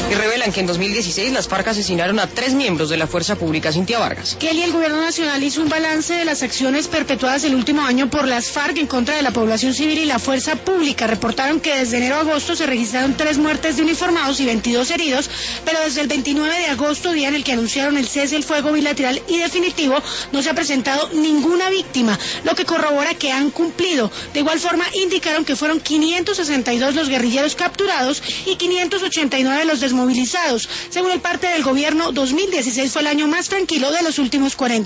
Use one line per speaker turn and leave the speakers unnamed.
y revelan que en 2016 las FARC asesinaron a 3 miembros de la Fuerza Pública. Cintia Vargas.
Kelly, el gobierno nacional hizo un balance de las acciones perpetuadas el último año por las FARC en contra de la población civil y la Fuerza Pública. Reportaron que desde enero a agosto se registraron 3 muertes de uniformados y 22 heridos, pero desde el 29 de agosto, día en el que anunciaron el cese del fuego bilateral y definitivo, no se ha presentado ninguna víctima, lo que corrobora que han cumplido. De igual forma, indicaron que fueron 562 los guerrilleros capturados y 589 los desmovilizados. Según el parte del gobierno, 2016 fue el año más tranquilo de los últimos 40